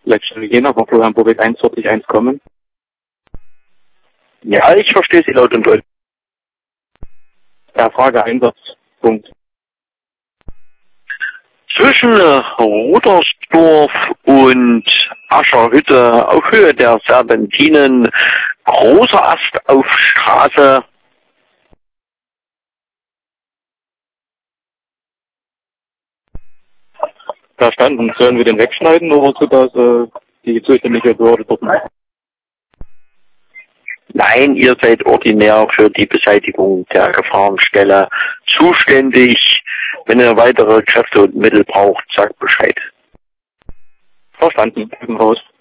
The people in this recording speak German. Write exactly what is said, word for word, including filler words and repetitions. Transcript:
Letztendlich gehen, aber Florian Bobeck eins vierzig eins kommen. Ja, ich verstehe Sie laut und deutlich. Ja, Frage Einsatz. Punkt. Zwischen Rudersdorf und Ascherhütte auf Höhe der Serpentinen, großer Ast auf Straße. Verstanden. Sollen wir den wegschneiden oder so, dass äh, die zuständige Behörde dort macht? Nein, ihr seid ordinär für die Beseitigung der Gefahrenstelle zuständig. Wenn ihr weitere Kräfte und Mittel braucht, sagt Bescheid. Verstanden. Raus.